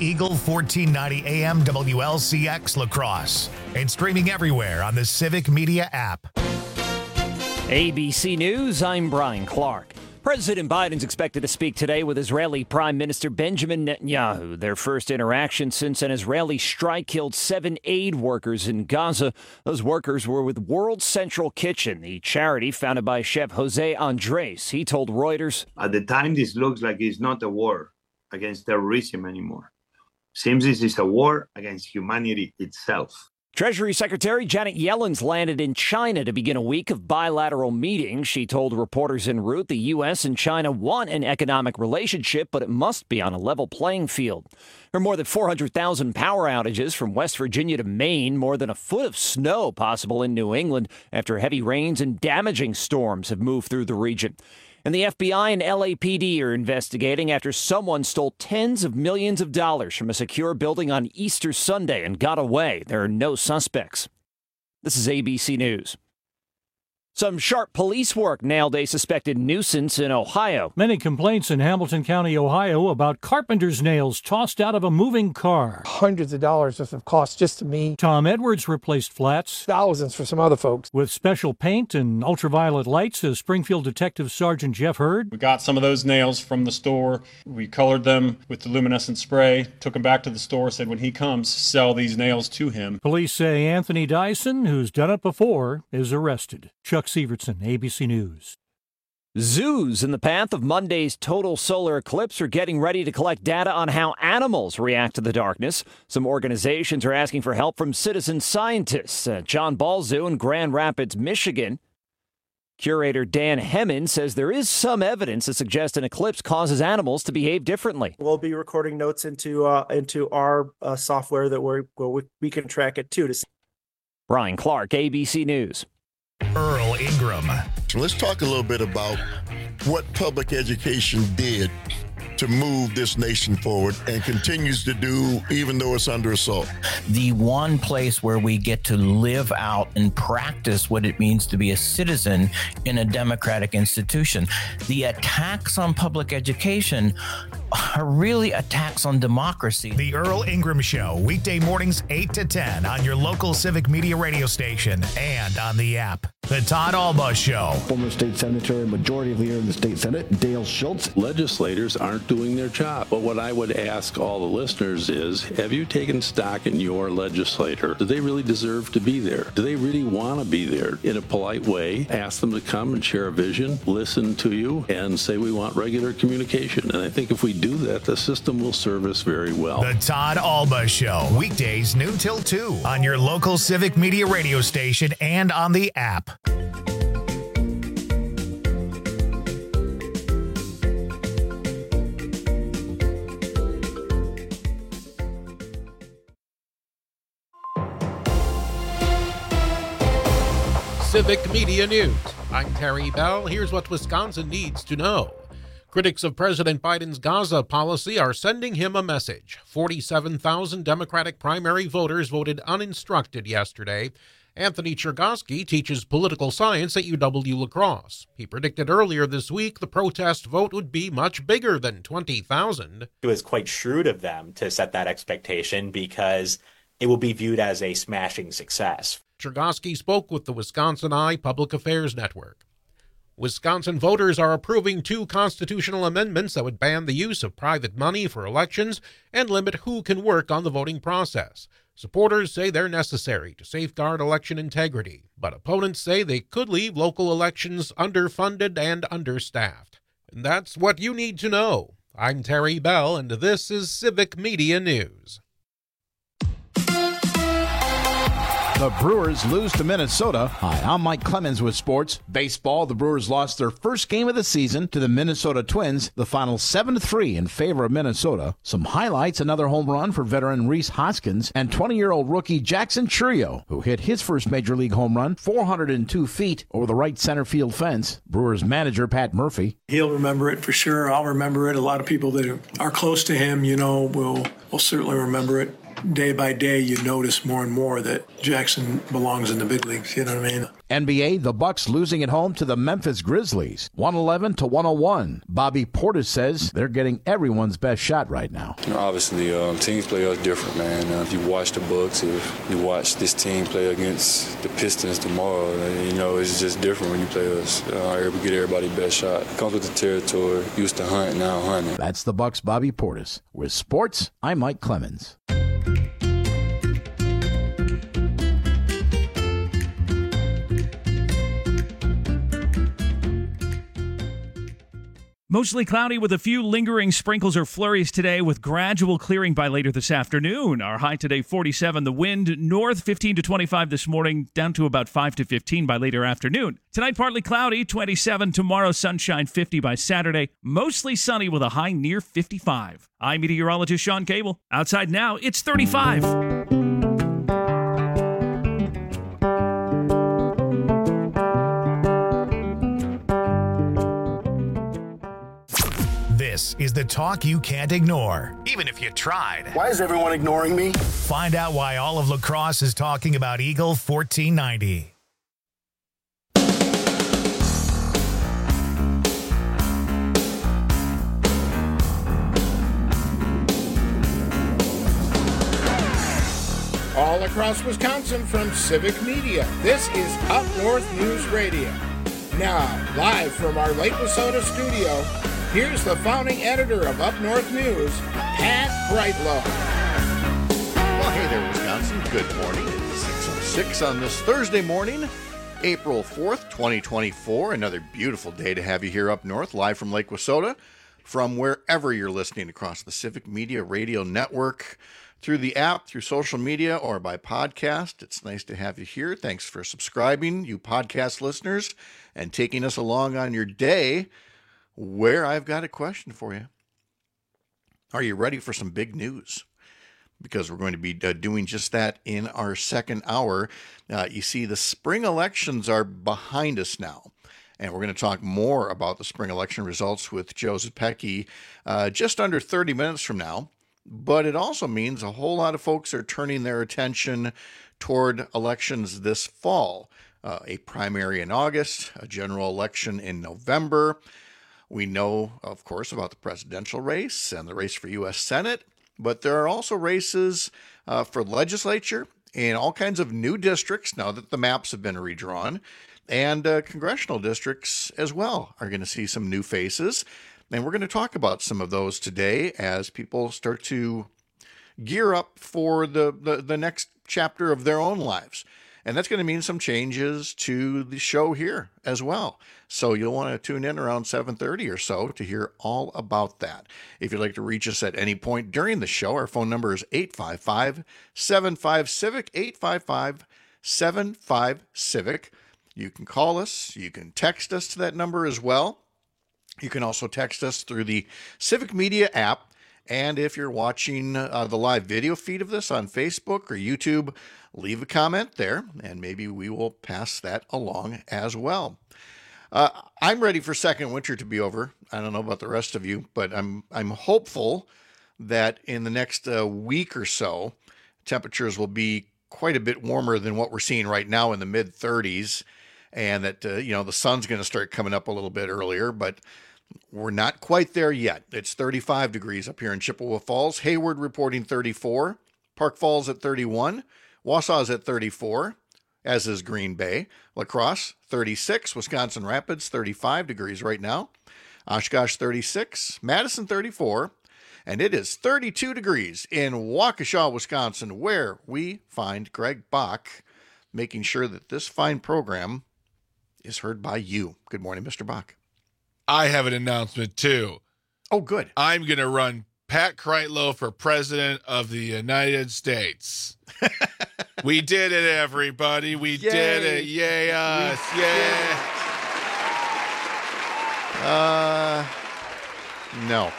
Eagle 1490 AM WLCX La Crosse and streaming everywhere on the Civic Media app. ABC News, I'm Brian Clark. President Biden's expected to speak today with Israeli Prime Minister Benjamin Netanyahu, their first interaction since an Israeli strike killed 7 aid workers in Gaza. Those workers were with World Central Kitchen, the charity founded by Chef Jose Andres. He told Reuters, "At the time, this looks like it's not a war against terrorism anymore. Seems this is a war against humanity itself." Treasury Secretary Janet Yellen's landed in China to begin a week of bilateral meetings. She told reporters en route the U.S. and China want an economic relationship, but it must be on a level playing field. There are more than 400,000 power outages from West Virginia to Maine, more than a foot of snow possible in New England after heavy rains and damaging storms have moved through the region. And the FBI and LAPD are investigating after someone stole tens of millions of dollars from a secure building on Easter Sunday and got away. There are no suspects. This is ABC News. Some sharp police work nailed a suspected nuisance in Ohio. Many complaints in Hamilton County, Ohio, about carpenter's nails tossed out of a moving car. Hundreds of dollars worth of cost just to me. Tom Edwards replaced flats. Thousands for some other folks. With special paint and ultraviolet lights, says Springfield Detective Sergeant Jeff Hurd. We got some of those nails from the store. We colored them with the luminescent spray, took them back to the store, said when he comes, sell these nails to him. Police say Anthony Dyson, who's done it before, is arrested. Chuck Severson, ABC News. Zoos in the path of Monday's total solar eclipse are getting ready to collect data on how animals react to the darkness. Some organizations are asking for help from citizen scientists. John Ball Zoo in Grand Rapids, Michigan. Curator Dan Hemmon says there is some evidence to suggest an eclipse causes animals to behave differently. We'll be recording notes into our software that we can track it too. Brian Clark, ABC News. Earl Ingram. So let's talk a little bit about what public education did to move this nation forward and continues to do even though it's under assault. The one place where we get to live out and practice what it means to be a citizen in a democratic institution. The attacks on public education are really attacks on democracy. The Earl Ingram Show, weekday mornings 8 to 10 on your local Civic Media radio station and on the app. The Todd Alba Show. Former state senator and majority leader in the state Senate, Dale Schultz. Legislators aren't doing their job. But what I would ask all the listeners is, have you taken stock in your legislator? Do they really deserve to be there? Do they really want to be there? In a polite way, ask them to come and share a vision, listen to you, and say we want regular communication. And I think if we do that, the system will serve us very well. The Todd Alba Show, weekdays noon till 2 on your local Civic Media radio station and on the app. Civic Media News. I'm Terry Bell. Here's what Wisconsin needs to know. Critics of President Biden's Gaza policy are sending him a message. 47,000 Democratic primary voters voted uninstructed yesterday. Anthony Chergosky teaches political science at UW La Crosse. He predicted earlier this week the protest vote would be much bigger than 20,000. It was quite shrewd of them to set that expectation because it will be viewed as a smashing success. Chergosky spoke with the Wisconsin Eye Public Affairs Network. Wisconsin voters are approving 2 constitutional amendments that would ban the use of private money for elections and limit who can work on the voting process. Supporters say they're necessary to safeguard election integrity, but opponents say they could leave local elections underfunded and understaffed. And that's what you need to know. I'm Terry Bell, and this is Civic Media News. The Brewers lose to Minnesota. Hi, I'm Mike Clemens with sports. Baseball, the Brewers lost their first game of the season to the Minnesota Twins, the final 7-3 in favor of Minnesota. Some highlights, another home run for veteran Rhys Hoskins and 20-year-old rookie Jackson Chourio, who hit his first Major League home run 402 feet over the right center field fence. Brewers manager Pat Murphy. He'll remember it for sure. I'll remember it. A lot of people that are close to him, will certainly remember it. day by day, you notice more and more that Jackson belongs in the big leagues. You know what I mean? NBA, the Bucks losing at home to the Memphis Grizzlies, 111-101. Bobby Portis says they're getting everyone's best shot right now. Obviously, teams play us different, man. If you watch the Bucks, if you watch this team play against the Pistons tomorrow, it's just different when you play us. We get everybody's best shot. It comes with the territory. Used to hunt, now hunting. That's the Bucks' Bobby Portis. With sports, I'm Mike Clemens. Mostly cloudy with a few lingering sprinkles or flurries today with gradual clearing by later this afternoon. Our high today 47. The wind north 15 to 25 this morning, down to about 5 to 15 by later afternoon. Tonight partly cloudy, 27. Tomorrow sunshine, 50 by Saturday. Mostly sunny with a high near 55. I'm meteorologist Sean Cable. Outside now, it's 35. This is the talk you can't ignore, even if you tried. Why is everyone ignoring me? Find out why all of lacrosse is talking about Eagle 1490. All across Wisconsin from Civic Media, this is Up North News Radio. Now, live from our Lake Wissota studio, here's the founding editor of Up North News, Pat Kreitlow. Well, hey there, Wisconsin. Good morning. It's 6:06 on this Thursday morning, April 4th, 2024. Another beautiful day to have you here up north, live from Lake Wissota, from wherever you're listening across the Civic Media Radio Network, through the app, through social media, or by podcast. It's nice to have you here. Thanks for subscribing, you podcast listeners, and taking us along on your day, where I've got a question for you. Are you ready for some big news? Because we're going to be doing just that in our second hour. You see, the spring elections are behind us now. And we're going to talk more about the spring election results with Joe Zepecki just under 30 minutes from now. But it also means a whole lot of folks are turning their attention toward elections this fall. A primary in August, a general election in November. We know, of course, about the presidential race and the race for U.S. Senate, but there are also races for legislature in all kinds of new districts now that the maps have been redrawn, and congressional districts as well are going to see some new faces. And we're going to talk about some of those today as people start to gear up for the next chapter of their own lives. And that's going to mean some changes to the show here as well. So you'll want to tune in around 7:30 or so to hear all about that. If you'd like to reach us at any point during the show, our phone number is 855-75-CIVIC, 855-75-CIVIC. You can call us. You can text us to that number as well. You can also text us through the Civic Media app. And if you're watching the live video feed of this on Facebook or YouTube, leave a comment there, and maybe we will pass that along as well. I'm ready for second winter to be over. I don't know about the rest of you, but I'm hopeful that in the next week or so, temperatures will be quite a bit warmer than what we're seeing right now in the mid-30s, and that the sun's going to start coming up a little bit earlier, but we're not quite there yet. It's 35 degrees up here in Chippewa Falls. Hayward reporting 34. Park Falls at 31. Wausau's at 34, as is Green Bay. La Crosse, 36. Wisconsin Rapids, 35 degrees right now. Oshkosh, 36. Madison, 34. And it is 32 degrees in Waukesha, Wisconsin, where we find Greg Bach, making sure that this fine program is heard by you. Good morning, Mr. Bach. I have an announcement, too. Oh, good. I'm going to run Pat Kreitlow for President of the United States. We did it, everybody. We did it. Yay us. Yay. No.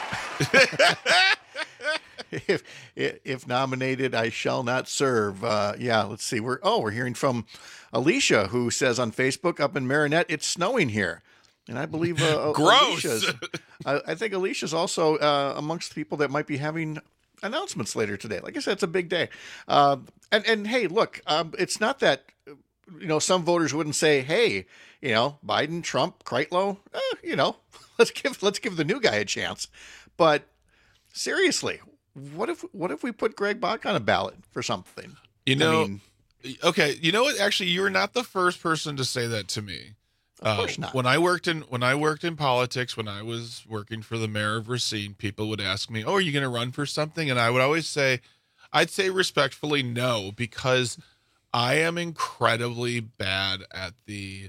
If nominated, I shall not serve. Let's see. We're hearing from Alicia, who says on Facebook, up in Marinette, it's snowing here. And I believe gross. I think Alicia's also amongst the people that might be having announcements later today. Like I said, it's a big day. And hey, look, it's not that, some voters wouldn't say, hey, Biden, Trump, Kreitlow, let's give the new guy a chance. But seriously, what if we put Greg Bach on a ballot for something? Okay, you know what? Actually, you're not the first person to say that to me. Of course not. When I worked in politics, when I was working for the mayor of Racine, people would ask me, "Oh, are you going to run for something?" And I would always say, I'd say respectfully no, because I am incredibly bad at the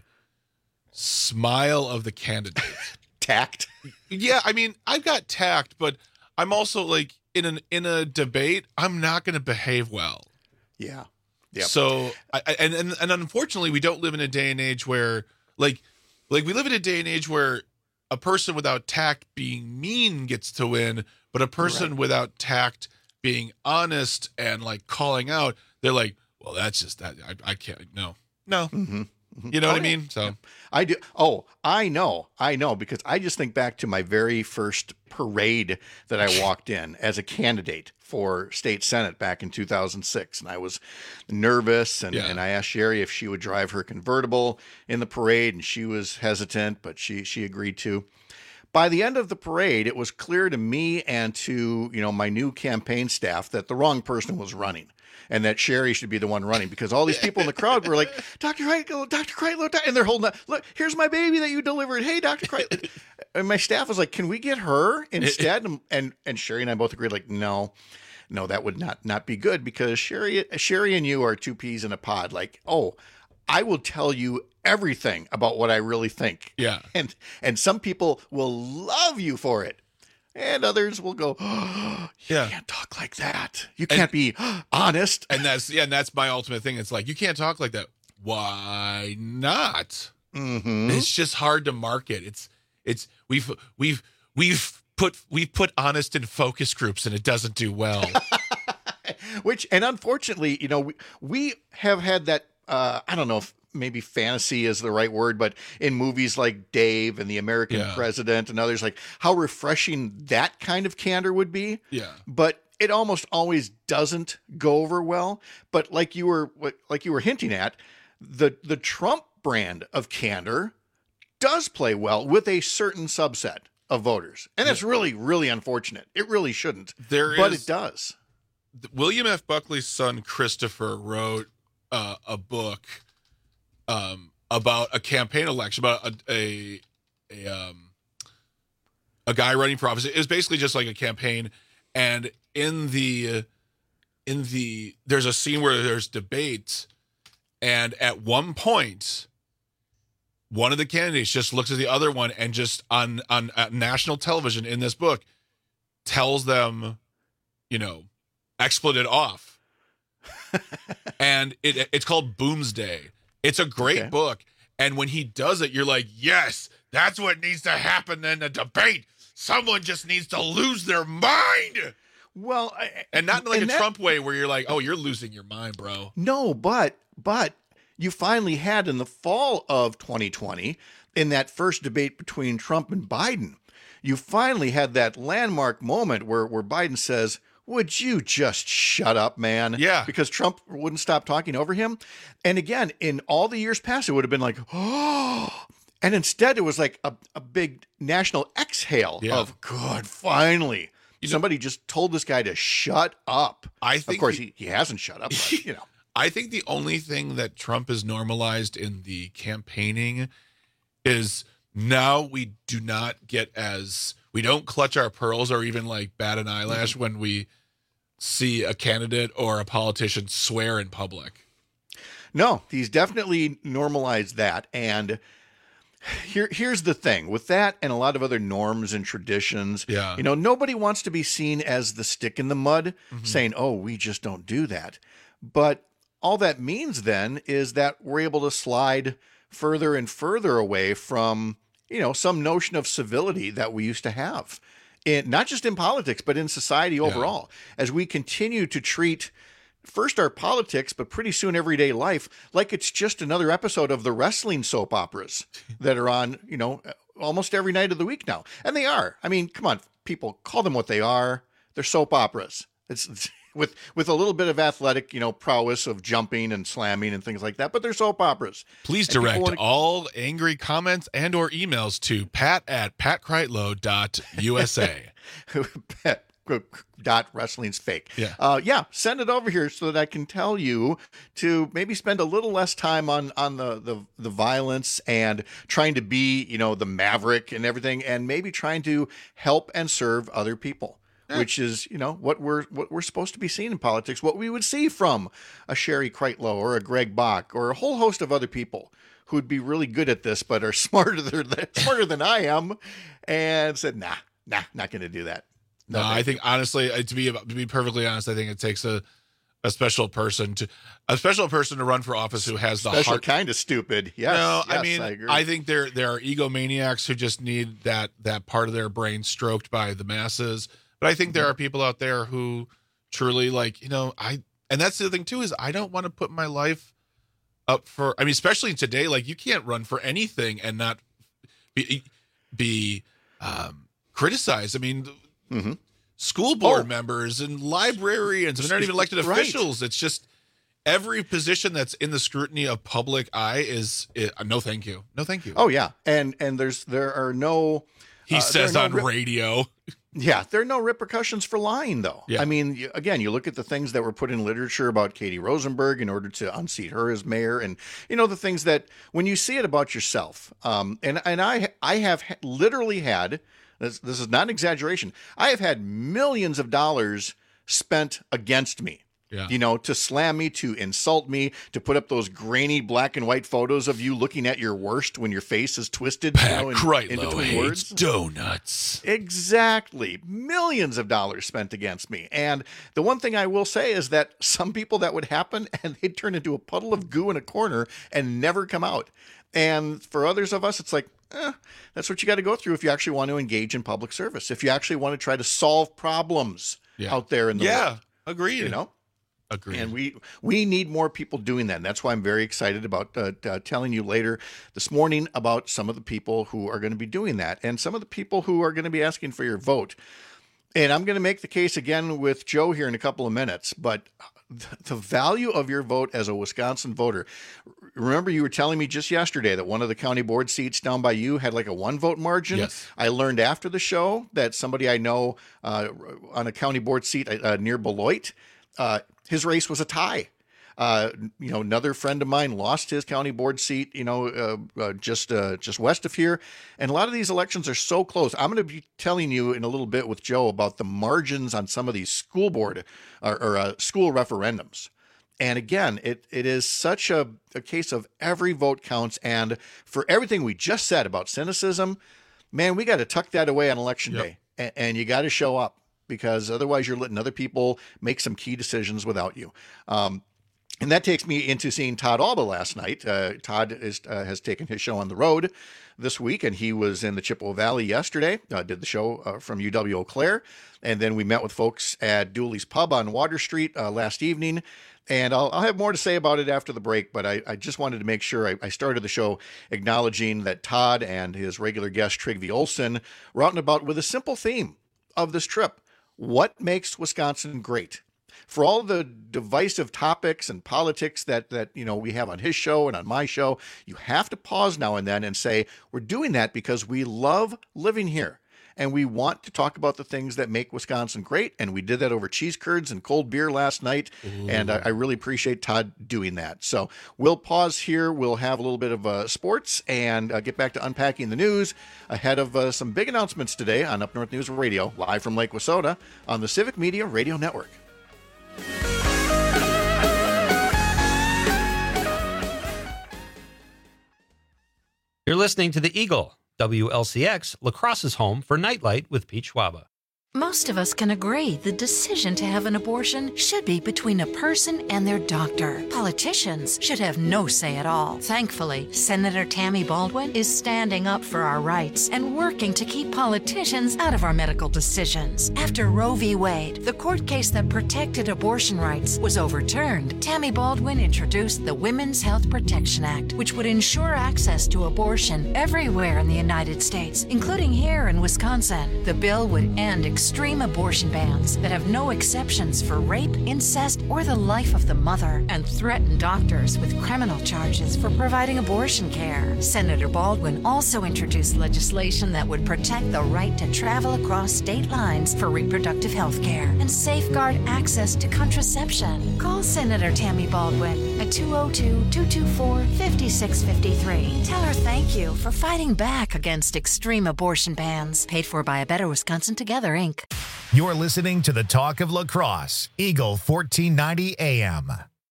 smile of the candidate. Tact. Yeah, I mean, I've got tact, but I'm also like in a debate, I'm not going to behave well. Yeah. Yep. So, and unfortunately, we don't live in a day and age where, like we live in a day and age where a person without tact being mean gets to win, but a person without tact being honest and like calling out, they're like, well, that's just that. I can't. No. Mm-hmm. You know what I mean? So I do. Oh, I know, because I just think back to my very first parade that I walked in as a candidate for state Senate back in 2006. And I was nervous and I asked Sherry if she would drive her convertible in the parade, and she was hesitant, but she agreed to. By the end of the parade, it was clear to me and to, my new campaign staff that the wrong person was running. And that Sherry should be the one running, because all these people in the crowd were like, Dr. Kreitlow, and they're holding up, look, here's my baby that you delivered. Hey, Dr. Kreitlow. And my staff was like, can we get her instead? And Sherry and I both agreed, like, no, that would not be good, because Sherry and you are two peas in a pod. Like, oh, I will tell you everything about what I really think. Yeah. And some people will love you for it. And others will go, oh, you can't talk like that. You can't be honest. And that's my ultimate thing. It's like, you can't talk like that. Why not? Mm-hmm. It's just hard to market. We've put honest in focus groups, and it doesn't do well. And unfortunately, we have had that, I don't know if maybe fantasy is the right word, but in movies like Dave and The American President and others, like how refreshing that kind of candor would be. Yeah. But it almost always doesn't go over well. But like you were hinting at, the Trump brand of candor does play well with a certain subset of voters. And that's really, really unfortunate. It really shouldn't. But it does. William F. Buckley's son, Christopher, wrote a book about a campaign election, about a guy running for office. It was basically just like a campaign, and in the there's a scene where there's debate, and at one point, one of the candidates just looks at the other one and just on national television in this book tells them, expletive off, and it's called Boomsday. It's a great book. And when he does it, you're like, yes, that's what needs to happen in a debate. Someone just needs to lose their mind. Well, and not like Trump way where you're like, oh, you're losing your mind, bro. No, but you finally had in the fall of 2020, in that first debate between Trump and Biden, you finally had that landmark moment where Biden says, would you just shut up, man? Yeah. Because Trump wouldn't stop talking over him. And again, in all the years past, it would have been like, oh. And instead, it was like a big national exhale of, good, finally. Somebody just told this guy to shut up. I think, of course, he hasn't shut up, but, I think the only thing that Trump has normalized in the campaigning is now we do not we don't clutch our pearls or even like bat an eyelash when we see a candidate or a politician swear in public. No, he's definitely normalized that. And here's the thing with that and a lot of other norms and traditions. Yeah. Nobody wants to be seen as the stick in the mud saying, oh, we just don't do that. But all that means then is that we're able to slide further and further away from some notion of civility that we used to have, not just in politics, but in society overall, as we continue to treat first our politics, but pretty soon everyday life, like it's just another episode of the wrestling soap operas that are on, almost every night of the week now. And they are. I mean, come on, people, call them what they are. They're soap operas. It's with a little bit of athletic, prowess of jumping and slamming and things like that. But they're soap operas. Please direct all angry comments and or emails to pat@patkreitlow.usa. Wrestling's fake. Yeah. Send it over here so that I can tell you to maybe spend a little less time on the violence and trying to be, the maverick and everything, and maybe trying to help and serve other people. Which is, what we're supposed to be seeing in politics, what we would see from a Sherry Kreitlow or a Greg Bach or a whole host of other people who would be really good at this, but are smarter than I am, and said, nah, not going to do that. No, I think honestly, to be perfectly honest, I think it takes a special person to run for office who has the special heart. Kind of stupid. Yes. No, yes, I mean, I think there are egomaniacs who just need that part of their brain stroked by the masses. But I think there are people out there who truly and that's the other thing too, is I don't want to put my life up for, especially today, you can't run for anything and not be criticized. School board members and librarians, they're not even elected officials. It's just every position that's in the scrutiny of public eye is no, thank you. No, thank you. Oh yeah. And there are no, he says on radio. Yeah, there are no repercussions for lying, though. Yeah. Again, you look at the things that were put in literature about Katie Rosenberg in order to unseat her as mayor, and the things that when you see it about yourself, and I have literally had this is not an exaggeration. I have had millions of dollars spent against me. Yeah. To slam me, to insult me, to put up those grainy black and white photos of you looking at your worst when your face is twisted Pat in Kreitlow between words. Donuts. Exactly. Millions of dollars spent against me. And the one thing I will say is that some people that would happen and they'd turn into a puddle of goo in a corner and never come out. And for others of us, it's like, that's what you got to go through if you actually want to engage in public service. If you actually want to try to solve problems out there in the world. Agreed. Agreed. And we need more people doing that. And that's why I'm very excited about telling you later this morning about some of the people who are going to be doing that and some of the people who are going to be asking for your vote. And I'm going to make the case again with Joe here in a couple of minutes, but the value of your vote as a Wisconsin voter. Remember, you were telling me just yesterday that one of the county board seats down by you had like a 1-vote margin. Yes. I learned after the show that somebody I know on a county board seat near Beloit, his race was a tie. Another friend of mine lost his county board seat, just west of here. And a lot of these elections are so close. I'm going to be telling you in a little bit with Joe about the margins on some of these school board or school referendums. And again, it is such a case of every vote counts. And for everything we just said about cynicism, man, we got to tuck that away on election day. And you got to show up, because otherwise you're letting other people make some key decisions without you. And that takes me into seeing Todd Alba last night. Todd has taken his show on the road this week, and he was in the Chippewa Valley yesterday, did the show from UW Eau Claire. And then we met with folks at Dooley's Pub on Water Street last evening. And I'll have more to say about it after the break, but I just wanted to make sure I started the show acknowledging that Todd and his regular guest, Trygve Olsen, were out and about with a simple theme of this trip. What makes Wisconsin great? For all the divisive topics and politics that we have on his show and on my show, you have to pause now and then and say, we're doing that because we love living here. And we want to talk about the things that make Wisconsin great. And we did that over cheese curds and cold beer last night. Ooh. And I really appreciate Todd doing that. So we'll pause here. We'll have a little bit of sports and get back to unpacking the news ahead of some big announcements today on Up North News Radio, live from Lake Wissota on the Civic Media Radio Network. You're listening to The Eagle, WLCX, La Crosse's home for Nightlight with Pete Schwaba. Most of us can agree the decision to have an abortion should be between a person and their doctor. Politicians should have no say at all. Thankfully, Senator Tammy Baldwin is standing up for our rights and working to keep politicians out of our medical decisions. After Roe v. Wade, the court case that protected abortion rights, was overturned, Tammy Baldwin introduced the Women's Health Protection Act, which would ensure access to abortion everywhere in the United States, including here in Wisconsin. The bill would end extreme abortion bans that have no exceptions for rape, incest, or the life of the mother, and threaten doctors with criminal charges for providing abortion care. Senator Baldwin also introduced legislation that would protect the right to travel across state lines for reproductive health care and safeguard access to contraception. Call Senator Tammy Baldwin at 202-224-5653. Tell her thank you for fighting back against extreme abortion bans. Paid for by A Better Wisconsin Together, Inc. You're listening to the Talk of La Crosse, Eagle 1490 AM.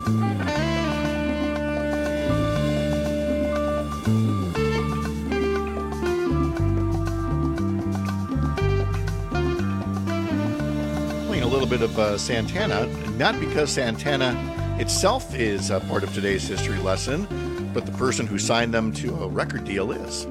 Playing a little bit of Santana, not because Santana itself is a part of today's history lesson, but the person who signed them to a record deal is.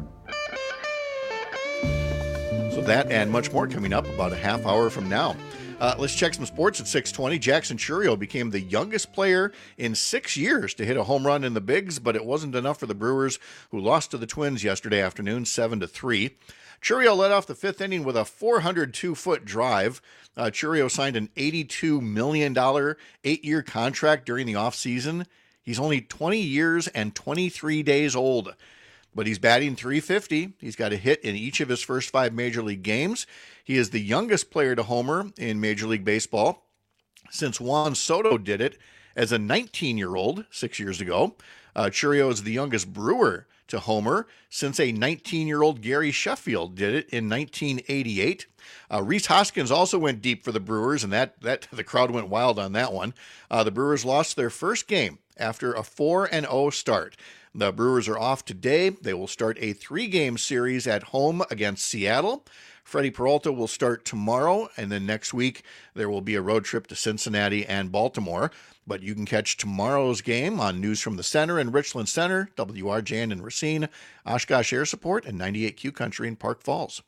So that and much more coming up about a half hour from now. Let's check some sports at 6:20. Jackson Chourio became the youngest player in 6 years to hit a home run in the Bigs, but it wasn't enough for the Brewers, who lost to the Twins yesterday afternoon, 7-3. Chourio led off the fifth inning with a 402-foot drive. Chourio signed an $82 million 8-year contract during the offseason. He's only 20 years and 23 days old, but he's batting .350. He's got a hit in each of his first 5 Major League games. He is the youngest player to homer in Major League Baseball since Juan Soto did it as a 19-year-old 6 years ago. Chourio is the youngest Brewer to homer since a 19-year-old Gary Sheffield did it in 1988. Rhys Hoskins also went deep for the Brewers, and that the crowd went wild on that one. The Brewers lost their first game after a 4-0 start. The Brewers are off today. They will start a 3-game series at home against Seattle. Freddie Peralta will start tomorrow, and then next week there will be a road trip to Cincinnati and Baltimore. But you can catch tomorrow's game on News from the Center and Richland Center, WRJN in Racine, Oshkosh Air Support, and 98Q Country in Park Falls.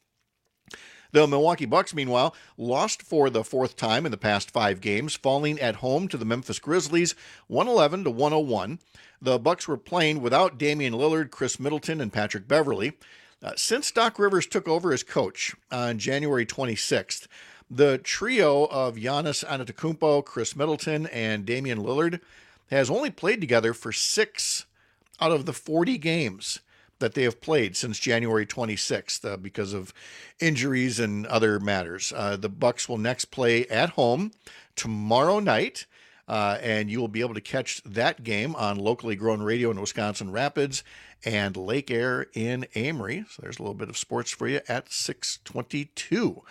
The Milwaukee Bucks, meanwhile, lost for the 4th time in the past 5 games, falling at home to the Memphis Grizzlies 111-101. The Bucks were playing without Damian Lillard, Chris Middleton, and Patrick Beverley. Since Doc Rivers took over as coach on January 26th, the trio of Giannis Antetokounmpo, Chris Middleton, and Damian Lillard has only played together for 6 out of the 40 games that they have played since January 26th because of injuries and other matters. The Bucks will next play at home tomorrow night, and you will be able to catch that game on locally grown radio in Wisconsin Rapids and Lake Air in Amory. So there's a little bit of sports for you at 6:22.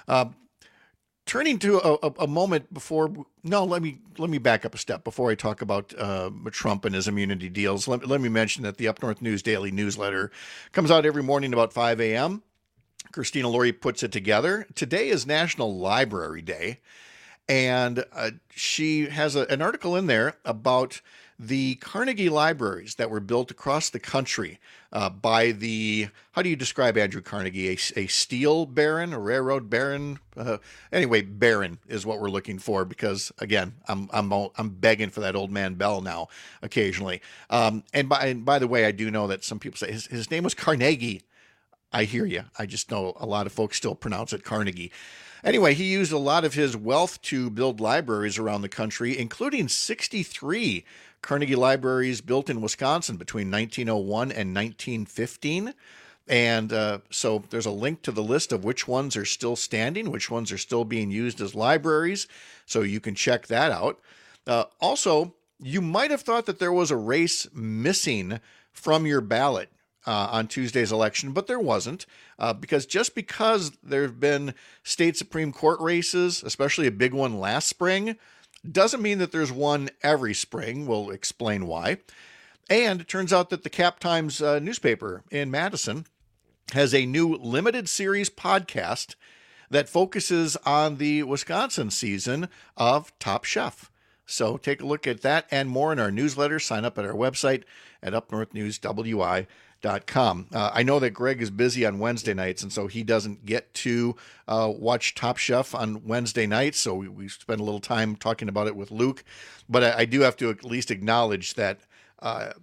Turning to a moment before, no, let me back up a step before I talk about Trump and his immunity deals. Let me mention that the Up North News Daily newsletter comes out every morning about 5 a.m. Christina Laurie puts it together. Today is National Library Day, and she has an article in there about the Carnegie libraries that were built across the country by the, how do you describe Andrew Carnegie? A steel baron, a railroad baron? Anyway, baron is what we're looking for because, again, I'm begging for that old man Bell now occasionally. And by the way, I do know that some people say his name was Carnegie. I hear you. I just know a lot of folks still pronounce it Carnegie. Anyway, he used a lot of his wealth to build libraries around the country, including 63 Carnegie libraries built in Wisconsin between 1901 and 1915. And so there's a link to the list of which ones are still standing, which ones are still being used as libraries. So you can check that out. Also, you might have thought that there was a race missing from your ballot on Tuesday's election, but there wasn't, because just because there have been state Supreme Court races, especially a big one last spring, doesn't mean that there's one every spring. We'll explain why. And it turns out that the Cap Times newspaper in Madison has a new limited series podcast that focuses on the Wisconsin season of Top Chef. So take a look at that and more in our newsletter. Sign up at our website at upnorthnewswi.com. I know that Greg is busy on Wednesday nights, and so he doesn't get to watch Top Chef on Wednesday nights, so we spend a little time talking about it with Luke. But I do have to at least acknowledge that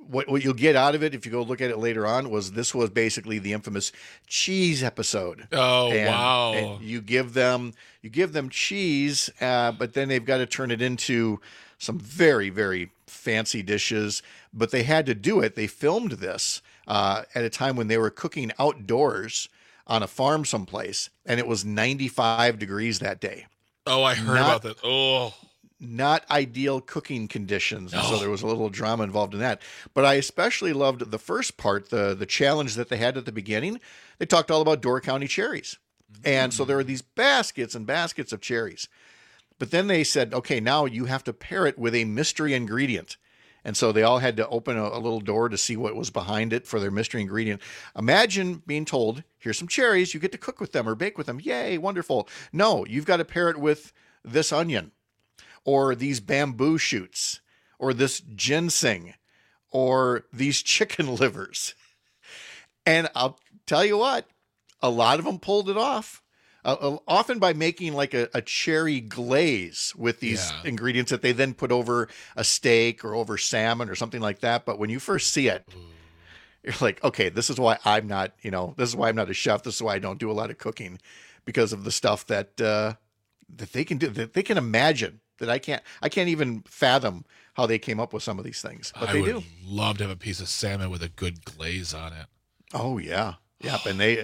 what you'll get out of it if you go look at it later on was basically the infamous cheese episode. Oh, wow. And you give them cheese, but then they've got to turn it into some very, very fancy dishes. But they had to do it. They filmed this at a time when they were cooking outdoors on a farm someplace, and it was 95 degrees that day. Oh, I heard about that. Oh, not ideal cooking conditions. And so there was a little drama involved in that. But I especially loved the first part, the challenge that they had at the beginning. They talked all about Door County cherries. And so there were these baskets and baskets of cherries. But then they said, okay, now you have to pair it with a mystery ingredient. And so they all had to open a little door to see what was behind it for their mystery ingredient. Imagine being told, here's some cherries, you get to cook with them or bake with them. Yay, wonderful. No, you've got to pair it with this onion, or these bamboo shoots, or this ginseng, or these chicken livers. And I'll tell you what, a lot of them pulled it off. Often by making like a cherry glaze with these ingredients that they then put over a steak or over salmon or something like that. But when you first see it, you're like, okay, this is why I'm not a chef. This is why I don't do a lot of cooking, because of the stuff that they can do, that they can imagine, that I can't even fathom how they came up with some of these things. But they do. Love to have a piece of salmon with a good glaze on it. Oh yeah. Yep. And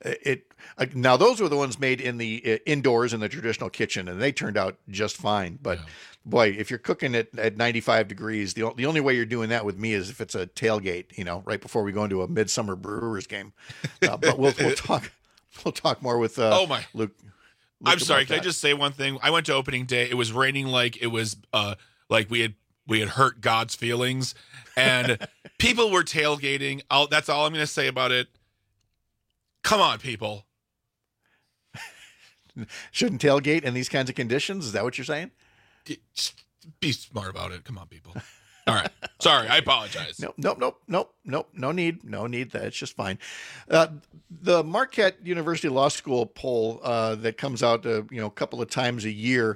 now those were the ones made in the indoors in the traditional kitchen, and they turned out just fine. But boy, if you're cooking it at 95 degrees, the only way you're doing that with me is if it's a tailgate, right before we go into a Midsummer Brewers game. But we'll talk more with Luke. I'm sorry. Can I just say one thing? I went to opening day. It was raining like it was like we had hurt God's feelings, and people were tailgating. That's all I'm going to say about it. Come on, people. Shouldn't tailgate in these kinds of conditions? Is that what you're saying? Just be smart about it. Come on, people. All right. Sorry, I apologize. Nope. No need. That's just fine. The Marquette University Law School poll that comes out, a couple of times a year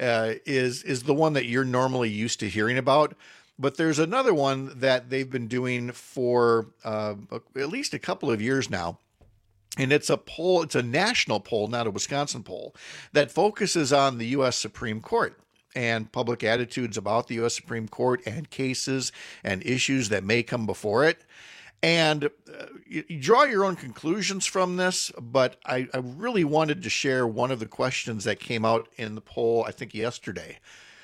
is the one that you're normally used to hearing about. But there's another one that they've been doing for at least a couple of years now. And it's a poll, it's a national poll, not a Wisconsin poll, that focuses on the U.S. Supreme Court and public attitudes about the U.S. Supreme Court and cases and issues that may come before it. And you draw your own conclusions from this, but I really wanted to share one of the questions that came out in the poll, I think yesterday.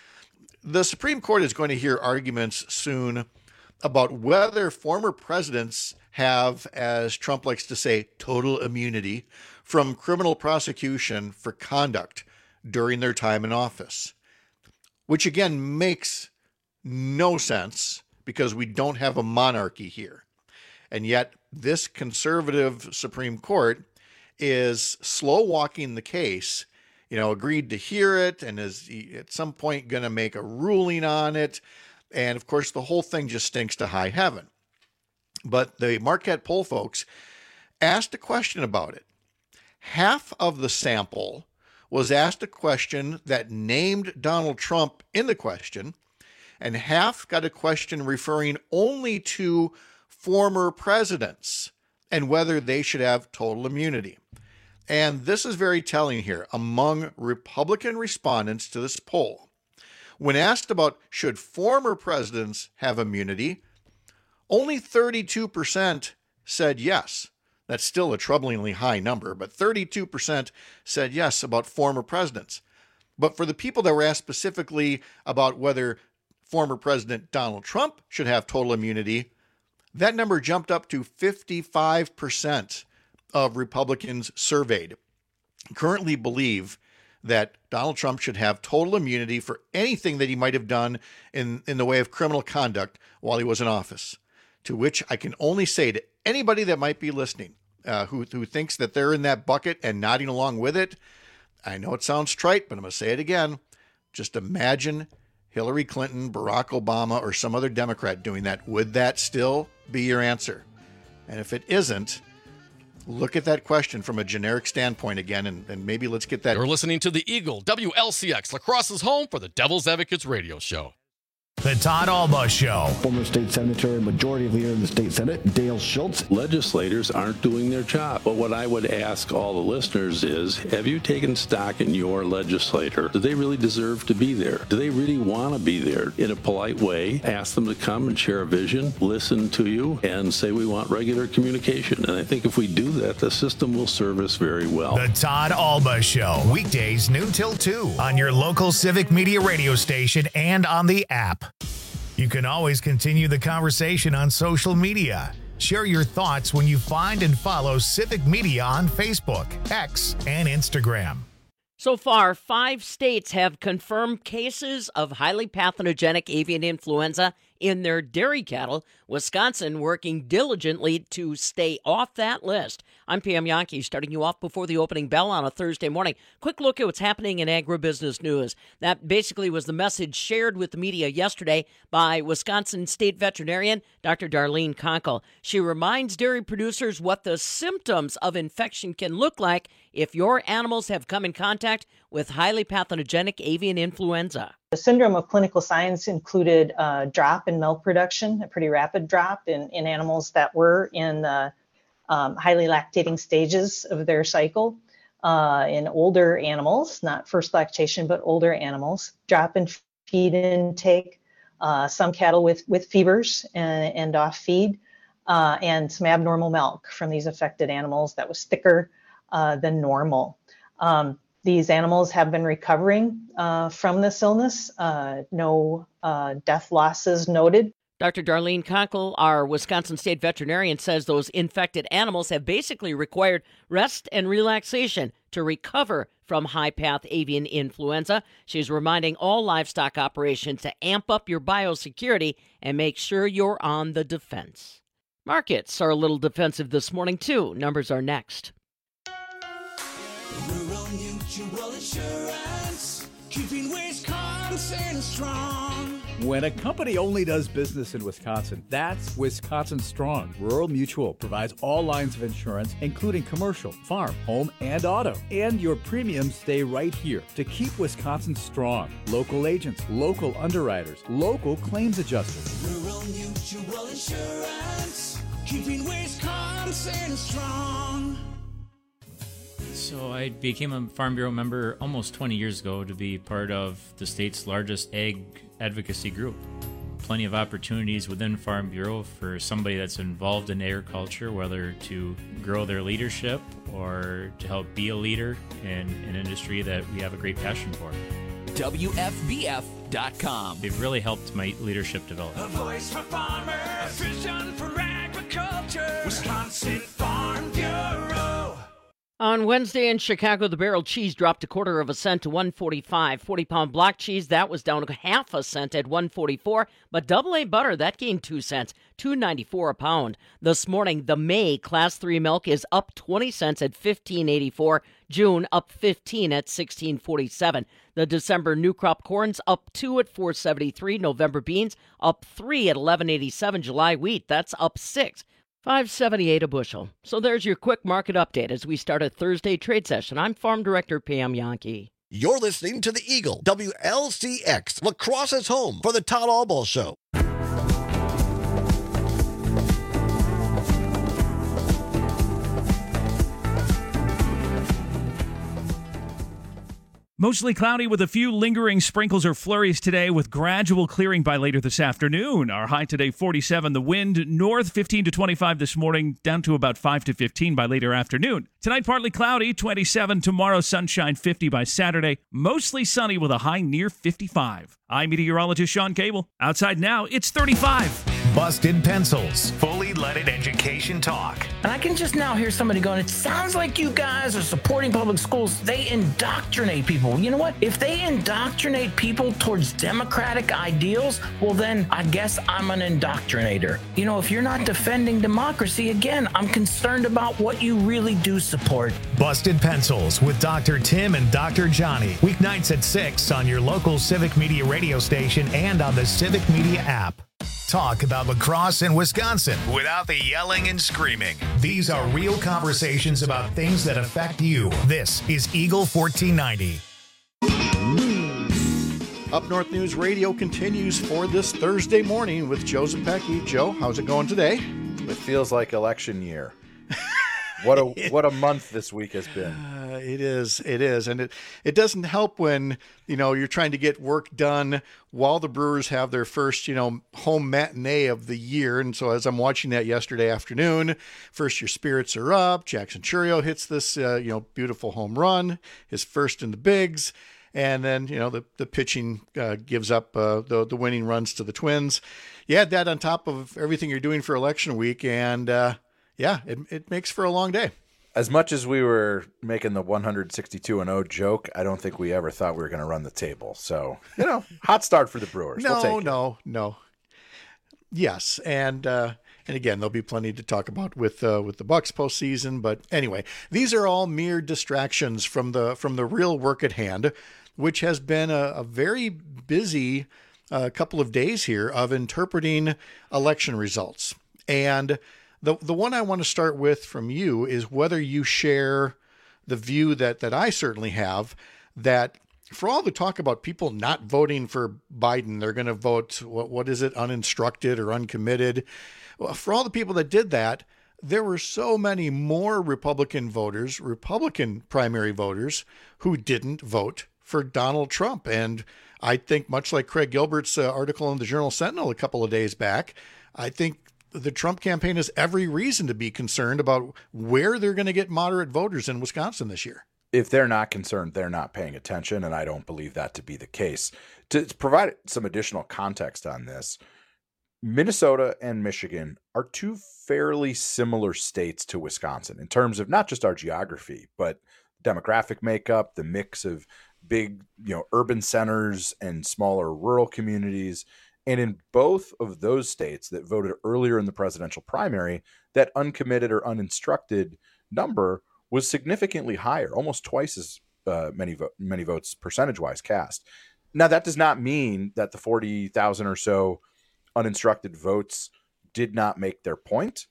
The Supreme Court is going to hear arguments soon about whether former presidents have, as Trump likes to say, total immunity from criminal prosecution for conduct during their time in office, which again makes no sense because we don't have a monarchy here. And yet this conservative Supreme Court is slow walking the case, agreed to hear it and is at some point going to make a ruling on it. And of course, the whole thing just stinks to high heaven. But the Marquette poll folks asked a question about it. Half of the sample was asked a question that named Donald Trump in the question, and half got a question referring only to former presidents and whether they should have total immunity. And this is very telling here. Among Republican respondents to this poll, when asked about should former presidents have immunity, only 32% said yes. That's still a troublingly high number, but 32% said yes about former presidents. But for the people that were asked specifically about whether former President Donald Trump should have total immunity, that number jumped up to 55% of Republicans surveyed currently believe that Donald Trump should have total immunity for anything that he might have done in the way of criminal conduct while he was in office. To which I can only say to anybody that might be listening who thinks that they're in that bucket and nodding along with it, I know it sounds trite, but I'm going to say it again. Just imagine Hillary Clinton, Barack Obama, or some other Democrat doing that. Would that still be your answer? And if it isn't, look at that question from a generic standpoint again, and maybe let's get that. You're listening to The Eagle, WLCX, La Crosse's home for the Devil's Advocates radio show. The Todd Alba Show. Former state senator and majority leader in the state Senate, Dale Schultz. Legislators aren't doing their job. But what I would ask all the listeners is, have you taken stock in your legislator? Do they really deserve to be there? Do they really want to be there? In a polite way, ask them to come and share a vision, listen to you, and say we want regular communication. And I think if we do that, the system will serve us very well. The Todd Alba Show, weekdays noon till 2 on your local Civic Media radio station and on the app. You can always continue the conversation on social media. Share your thoughts when you find and follow Civic Media on Facebook, X, and Instagram. So far, 5 states have confirmed cases of highly pathogenic avian influenza in their dairy cattle. Wisconsin working diligently to stay off that list. I'm Pam Yankee, starting you off before the opening bell on a Thursday morning. Quick look at what's happening in agribusiness news. That basically was the message shared with the media yesterday by Wisconsin State Veterinarian Dr. Darlene Konkel. She reminds dairy producers what the symptoms of infection can look like if your animals have come in contact with highly pathogenic avian influenza. The syndrome of clinical signs included a drop in milk production, a pretty rapid drop in animals that were in highly lactating stages of their cycle. In older animals, not first lactation, but older animals, drop in feed intake, some cattle with fevers and off feed, and some abnormal milk from these affected animals that was thicker than normal. These animals have been recovering from this illness. No death losses noted. Dr. Darlene Konkel, our Wisconsin State veterinarian, says those infected animals have basically required rest and relaxation to recover from high-path avian influenza. She's reminding all livestock operations to amp up your biosecurity and make sure you're on the defense. Markets are a little defensive this morning, too. Numbers are next. Rural Mutual Insurance, keeping Wisconsin strong. When a company only does business in Wisconsin, that's Wisconsin Strong. Rural Mutual provides all lines of insurance, including commercial, farm, home, and auto. And your premiums stay right here to keep Wisconsin strong. Local agents, local underwriters, local claims adjusters. Rural Mutual Insurance, keeping Wisconsin strong. So I became a Farm Bureau member almost 20 years ago to be part of the state's largest ag advocacy group. Plenty of opportunities within Farm Bureau for somebody that's involved in agriculture, whether to grow their leadership or to help be a leader in an industry that we have a great passion for. WFBF.com. They've really helped my leadership develop. A voice for farmers, vision for agriculture, Wisconsin Farm Bureau. On Wednesday in Chicago, the barrel cheese dropped 1/4 cent to $1.45. 40-pound block cheese, that was down 1/2 cent at $1.44. But double-A butter, that gained 2 cents, $2.94 a pound. This morning, the May Class 3 milk is up 20 cents at $15.84. June up 15 at $16.47. The December new crop corn's up 2 at $4.73. November beans up 3 at $11.87. July wheat, that's up 6. $5.78 a bushel. So there's your quick market update as we start a Thursday trade session. I'm Farm Director Pam Yankee. You're listening to the Eagle, WLCX, La Crosse's home for the Todd Alba Show. Mostly cloudy with a few lingering sprinkles or flurries today with gradual clearing by later this afternoon. Our high today 47. The wind north 15 to 25 this morning, down to about 5 to 15 by later afternoon. Tonight partly cloudy, 27. Tomorrow sunshine, 50 by Saturday. Mostly sunny with a high near 55. I'm meteorologist Sean Cable. Outside now, it's 35. Busted Pencils, fully leaded education talk. And I can just now hear somebody going, it sounds like you guys are supporting public schools. They indoctrinate people. You know what? If they indoctrinate people towards democratic ideals, well then I guess I'm an indoctrinator. You know, if you're not defending democracy, again, I'm concerned about what you really do support. Busted Pencils with Dr. Tim and Dr. Johnny. Weeknights at 6 on your local Civic Media radio station and on the Civic Media app. Talk about lacrosse in Wisconsin without the yelling and screaming. These are real conversations about things that affect you. This is Eagle 1490. Up North News Radio continues for this Thursday morning with Joe Zepecki. Joe, how's it going today? It feels like election year. What a month this week has been. It is, and it doesn't help when you're trying to get work done while the Brewers have their first home matinee of the year. And so as I'm watching that yesterday afternoon, first your spirits are up. Jackson Chourio hits this beautiful home run, his first in the bigs. And then, the pitching gives up the winning runs to the Twins. You add that on top of everything you're doing for election week, and it makes for a long day. As much as we were making the 162-0 joke, I don't think we ever thought we were going to run the table. So, hot start for the Brewers. No. Yes, and again, there'll be plenty to talk about with the Bucks postseason. But anyway, these are all mere distractions from the real work at hand, which has been a very busy couple of days here of interpreting election results. And the one I want to start with from you is whether you share the view that I certainly have, that for all the talk about people not voting for Biden, they're going to vote, what is it, uninstructed or uncommitted. Well, for all the people that did that, there were so many more Republican voters, Republican primary voters, who didn't vote for Donald Trump. And I think much like Craig Gilbert's article in the Journal-Sentinel a couple of days back, I think the Trump campaign has every reason to be concerned about where they're going to get moderate voters in Wisconsin this year. If they're not concerned, they're not paying attention, and I don't believe that to be the case. To provide some additional context on this, Minnesota and Michigan are two fairly similar states to Wisconsin in terms of not just our geography, but demographic makeup, the mix of big, urban centers and smaller rural communities. And in both of those states that voted earlier in the presidential primary, that uncommitted or uninstructed number was significantly higher, almost twice as many votes percentage-wise cast. Now, that does not mean that the 40,000 or so uninstructed votes did not make their point.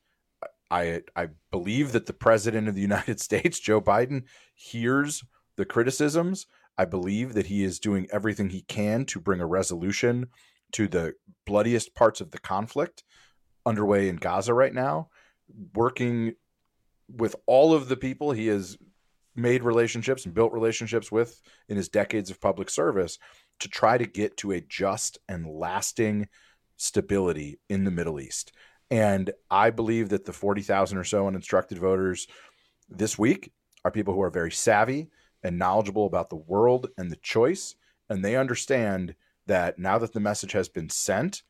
I believe that the president of the United States, Joe Biden, hears the criticisms. I believe that he is doing everything he can to bring a resolution to the bloodiest parts of the conflict underway in Gaza right now, working with all of the people he has made relationships and built relationships with in his decades of public service to try to get to a just and lasting stability in the Middle East. And I believe that the 40,000 or so uninstructed voters this week are people who are very savvy and knowledgeable about the world and the choice. And they understand that now that the message has been sent,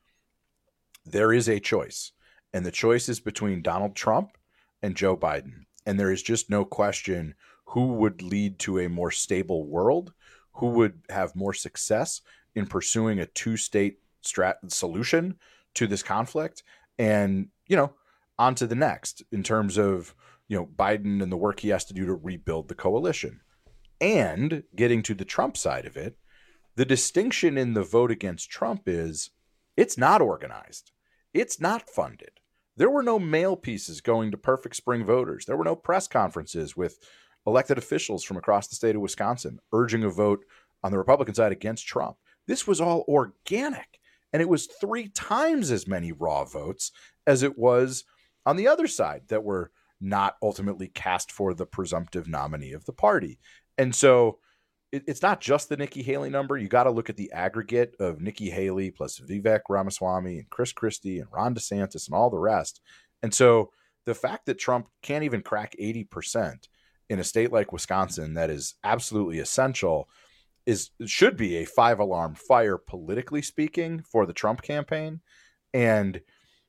there is a choice. And the choice is between Donald Trump and Joe Biden. And there is just no question who would lead to a more stable world, who would have more success in pursuing a two-state solution to this conflict. And, on to the next in terms of, Biden and the work he has to do to rebuild the coalition. And getting to the Trump side of it, the distinction in the vote against Trump is it's not organized. It's not funded. There were no mail pieces going to Perfect Spring voters. There were no press conferences with elected officials from across the state of Wisconsin urging a vote on the Republican side against Trump. This was all organic, and it was 3 times as many raw votes as it was on the other side that were not ultimately cast for the presumptive nominee of the party. And so it's not just the Nikki Haley number. You got to look at the aggregate of Nikki Haley plus Vivek Ramaswamy and Chris Christie and Ron DeSantis and all the rest. And so the fact that Trump can't even crack 80% in a state like Wisconsin that is absolutely essential should be a 5-alarm fire, politically speaking, for the Trump campaign. And,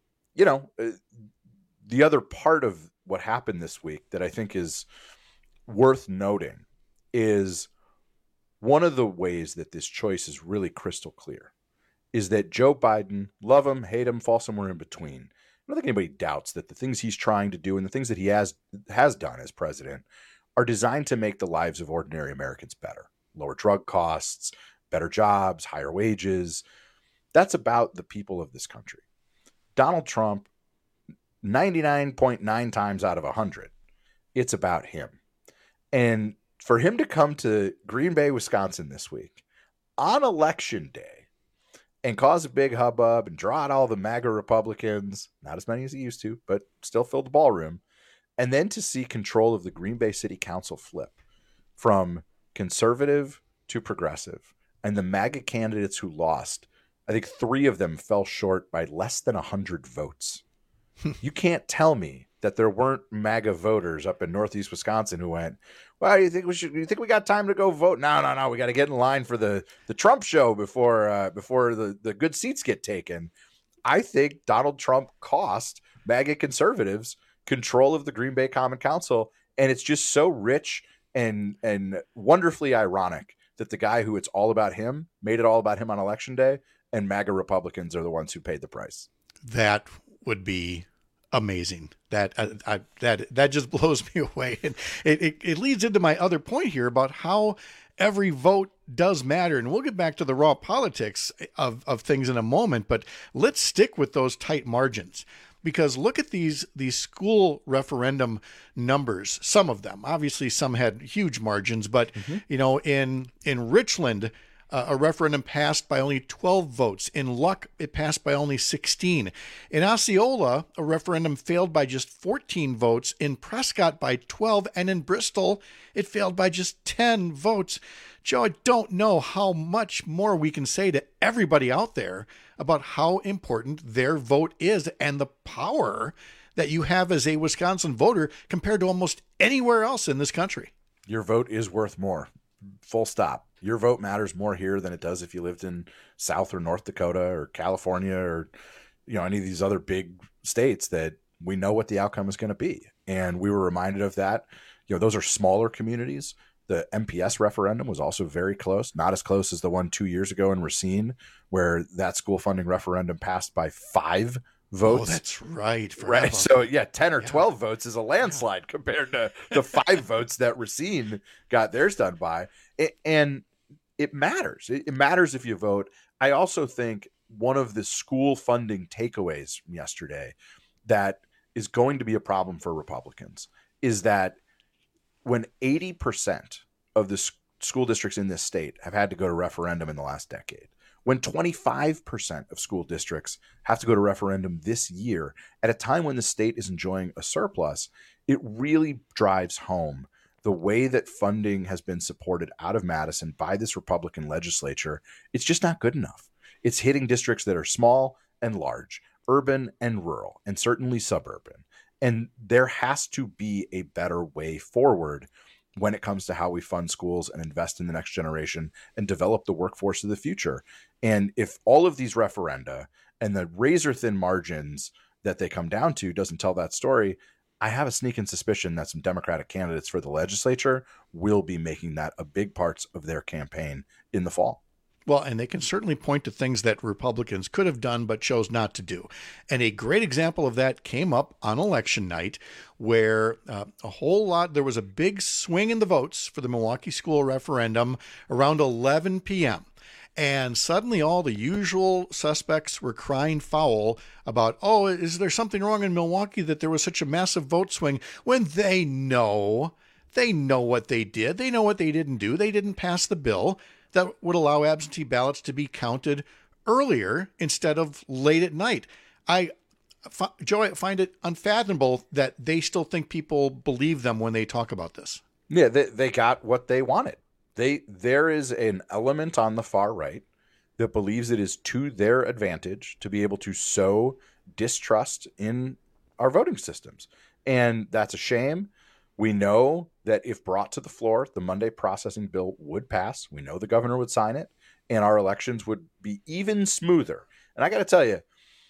the other part of what happened this week that I think is worth noting is one of the ways that this choice is really crystal clear is that Joe Biden, love him, hate him, fall somewhere in between. I don't think anybody doubts that the things he's trying to do and the things that he has done as president are designed to make the lives of ordinary Americans better. Lower drug costs, better jobs, higher wages. That's about the people of this country. Donald Trump, 99.9 times out of 100, it's about him. And for him to come to Green Bay, Wisconsin this week, on election day and cause a big hubbub and draw out all the MAGA Republicans, not as many as he used to, but still fill the ballroom, and then to see control of the Green Bay City Council flip from conservative to progressive, and the MAGA candidates who lost, I think 3 of them fell short by less than 100 votes. You can't tell me that there weren't MAGA voters up in Northeast Wisconsin who went, well, you think we got time to go vote? No. We got to get in line for the Trump show before the good seats get taken. I think Donald Trump cost MAGA conservatives control of the Green Bay Common Council. And it's just so rich and wonderfully ironic that the guy who it's all about him made it all about him on election day, and MAGA Republicans are the ones who paid the price. That would be amazing. That just blows me away. And it leads into my other point here about how every vote does matter. And we'll get back to the raw politics of things in a moment, but let's stick with those tight margins. Because look at these school referendum numbers. Some of them, obviously, some had huge margins. But in Richland, a referendum passed by only 12 votes. In Luck, it passed by only 16. In Osceola, a referendum failed by just 14 votes. In Prescott, by 12. And in Bristol, it failed by just 10 votes. Joe, I don't know how much more we can say to everybody out there about how important their vote is and the power that you have as a Wisconsin voter compared to almost anywhere else in this country. Your vote is worth more. Full stop. Your vote matters more here than it does if you lived in South or North Dakota or California or any of these other big states that we know what the outcome is going to be. And we were reminded of that. Those are smaller communities. The MPS referendum was also very close, not as close as the one 2 years ago in Racine, where that school funding referendum passed by 5 votes. Oh, that's right. Right. So 10 or 12 votes is a landslide compared to the 5 votes that Racine got theirs done by. And it matters. It matters if you vote. I also think one of the school funding takeaways from yesterday that is going to be a problem for Republicans is that when 80% of the school districts in this state have had to go to referendum in the last decade, when 25% of school districts have to go to referendum this year, at a time when the state is enjoying a surplus, it really drives home the way that funding has been supported out of Madison by this Republican legislature. It's just not good enough. It's hitting districts that are small and large, urban and rural, and certainly suburban. And there has to be a better way forward when it comes to how we fund schools and invest in the next generation and develop the workforce of the future. And if all of these referenda and the razor-thin margins that they come down to doesn't tell that story, I have a sneaking suspicion that some Democratic candidates for the legislature will be making that a big part of their campaign in the fall. Well, and they can certainly point to things that Republicans could have done but chose not to do. And a great example of that came up on election night where there was a big swing in the votes for the Milwaukee school referendum around 11 p.m. And suddenly all the usual suspects were crying foul about, is there something wrong in Milwaukee that there was such a massive vote swing, when they know what they did. They know what they didn't do. They didn't pass the bill that would allow absentee ballots to be counted earlier instead of late at night. Joe, I find it unfathomable that they still think people believe them when they talk about this. Yeah, they got what they wanted. There is an element on the far right that believes it is to their advantage to be able to sow distrust in our voting systems. And that's a shame. We know that if brought to the floor, the Monday processing bill would pass. We know the governor would sign it, and our elections would be even smoother. And I got to tell you,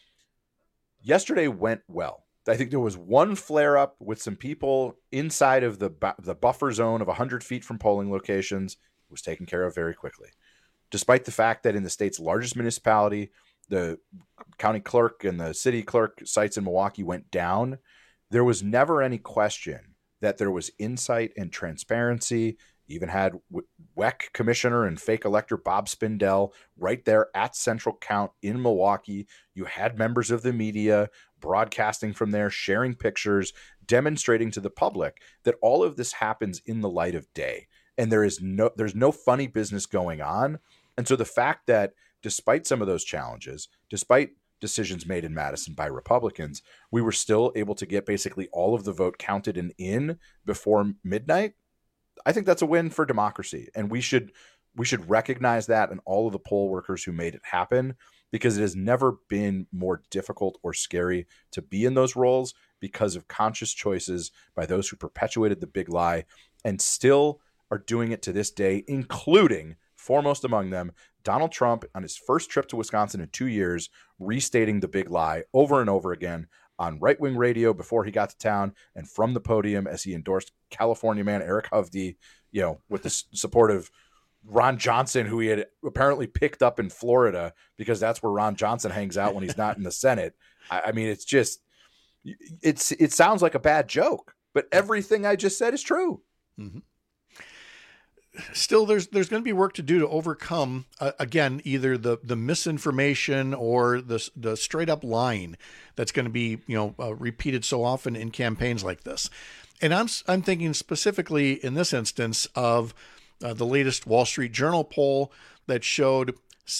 yesterday went well. I think there was one flare-up with some people inside of the buffer zone of 100 feet from polling locations. It was taken care of very quickly. Despite the fact that in the state's largest municipality, the county clerk and the city clerk sites in Milwaukee went down, there was never any question that there was insight and transparency. Even had WEC commissioner and fake elector Bob Spindell right there at Central Count in Milwaukee. You had members of the media broadcasting from there, sharing pictures, demonstrating to the public that all of this happens in the light of day. And there's no funny business going on And so the fact that despite some of those challenges, despite decisions made in Madison by Republicans, we were still able to get basically all of the vote counted and in before midnight, I think that's a win for democracy. And we should recognize that, and all of the poll workers who made it happen, because it has never been more difficult or scary to be in those roles because of conscious choices by those who perpetuated the big lie and still are doing it to this day, including, foremost among them, Donald Trump on his first trip to Wisconsin in 2 years, restating the big lie over and over again on right-wing radio before he got to town and from the podium as he endorsed California man Eric Hovde, with the support of Ron Johnson, who he had apparently picked up in Florida because that's where Ron Johnson hangs out when he's not in the Senate. I mean, it's just, it sounds like a bad joke, but everything I just said is true. Mm-hmm. Still, there's going to be work to do to overcome, again, either the misinformation or the straight up lying that's going to be, repeated so often in campaigns like this. And I'm thinking specifically in this instance of the latest Wall Street Journal poll that showed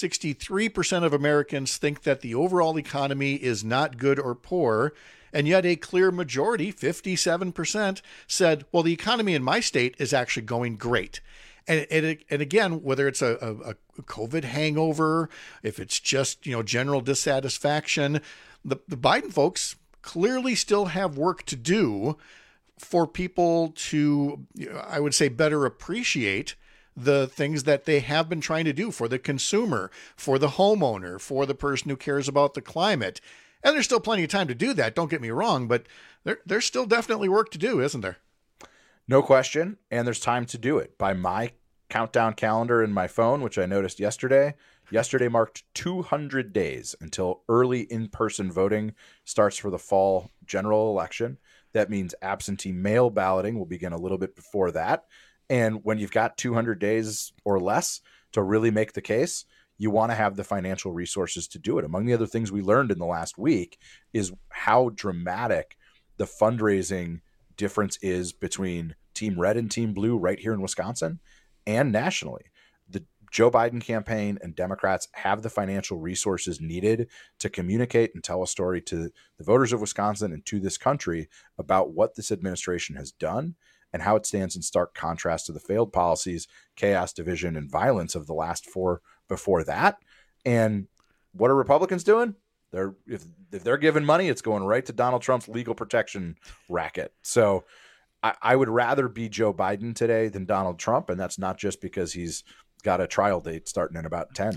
63% of Americans think that the overall economy is not good or poor, and yet a clear majority, 57%, said, well, the economy in my state is actually going great. And again, whether it's a COVID hangover, if it's just, general dissatisfaction, the Biden folks clearly still have work to do for people to, I would say, better appreciate the things that they have been trying to do for the consumer, for the homeowner, for the person who cares about the climate. And there's still plenty of time to do that, don't get me wrong, but there's still definitely work to do, isn't there? No question, and there's time to do it. By my countdown calendar in my phone, which I noticed yesterday marked 200 days until early in-person voting starts for the fall general election. That means absentee mail balloting will begin a little bit before that. And when you've got 200 days or less to really make the case, you want to have the financial resources to do it. Among the other things we learned in the last week is how dramatic the fundraising difference is between Team Red and Team Blue right here in Wisconsin and nationally. The Joe Biden campaign and Democrats have the financial resources needed to communicate and tell a story to the voters of Wisconsin and to this country about what this administration has done and how it stands in stark contrast to the failed policies, chaos, division, and violence of the last four before that. And what are Republicans doing? If they're giving money, it's going right to Donald Trump's legal protection racket. So I would rather be Joe Biden today than Donald Trump, and that's not just because he's got a trial date starting in about 10.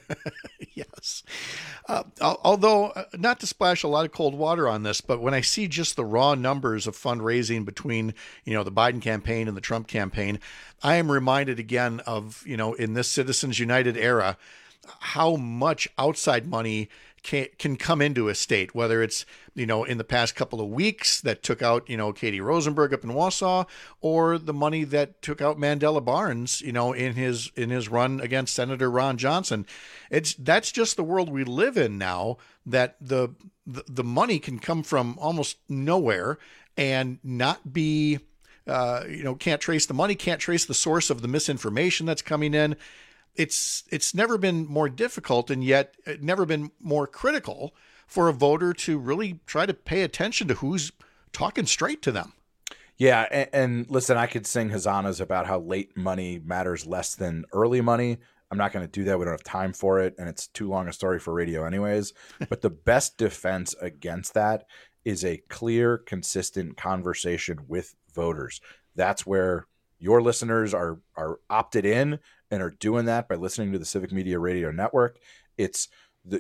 Yes. Although, not to splash a lot of cold water on this, but when I see just the raw numbers of fundraising between, the Biden campaign and the Trump campaign, I am reminded again of, in this Citizens United era, how much outside money can come into a state, whether it's, in the past couple of weeks that took out, Katie Rosenberg up in Wausau, or the money that took out Mandela Barnes, in his run against Senator Ron Johnson. That's just the world we live in now, that the money can come from almost nowhere and not be, can't trace the money, can't trace the source of the misinformation that's coming in. It's never been more difficult, and yet never been more critical for a voter to really try to pay attention to who's talking straight to them. Yeah, and listen, I could sing hosannas about how late money matters less than early money. I'm not going to do that. We don't have time for it, and it's too long a story for radio anyways. But the best defense against that is a clear, consistent conversation with voters. That's where your listeners are opted in and are doing that by listening to the Civic Media Radio Network. It's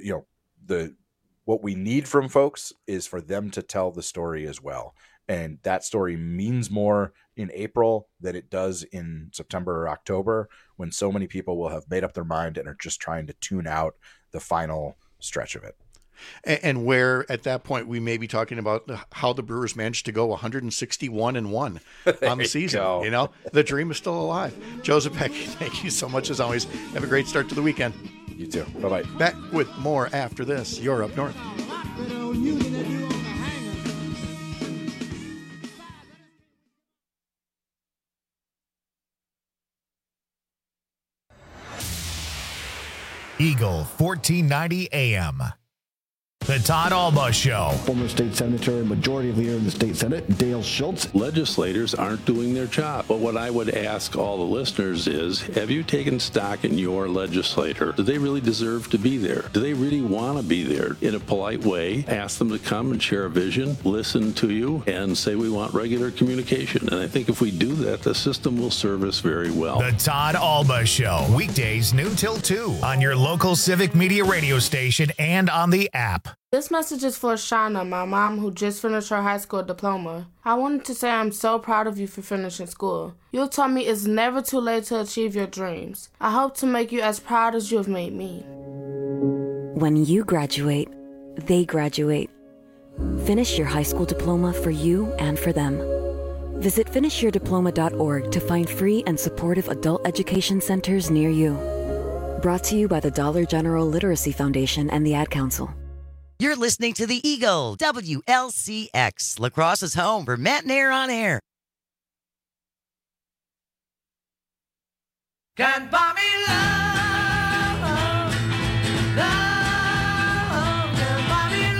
what we need from folks is for them to tell the story as well. And that story means more in April than it does in September or October, when so many people will have made up their mind and are just trying to tune out the final stretch of it. And where at that point we may be talking about how the Brewers managed to go 161-1 on the season. The dream is still alive. Joe Zepecki, thank you so much as always. Have a great start to the weekend. You too. Bye-bye. Back with more after this. You're Up North. Eagle 1490 AM. The Todd Alba Show. Former state senator and majority leader in the state Senate, Dale Schultz. Legislators aren't doing their job. But what I would ask all the listeners is, have you taken stock in your legislator? Do they really deserve to be there? Do they really want to be there? In a polite way, ask them to come and share a vision, listen to you, and say we want regular communication. And I think if we do that, the system will serve us very well. The Todd Alba Show. Weekdays noon till 2 on your local Civic Media radio station and on the app. This message is for Shauna, my mom, who just finished her high school diploma. I wanted to say I'm so proud of you for finishing school. You taught me it's never too late to achieve your dreams. I hope to make you as proud as you have made me. When you graduate, they graduate. Finish your high school diploma for you and for them. Visit finishyourdiploma.org to find free and supportive adult education centers near you. Brought to you by the Dollar General Literacy Foundation and the Ad Council. You're listening to the Eagle, WLCX, La Crosse's home for Matt and Air on Air. Can't buy me love, love, can't buy me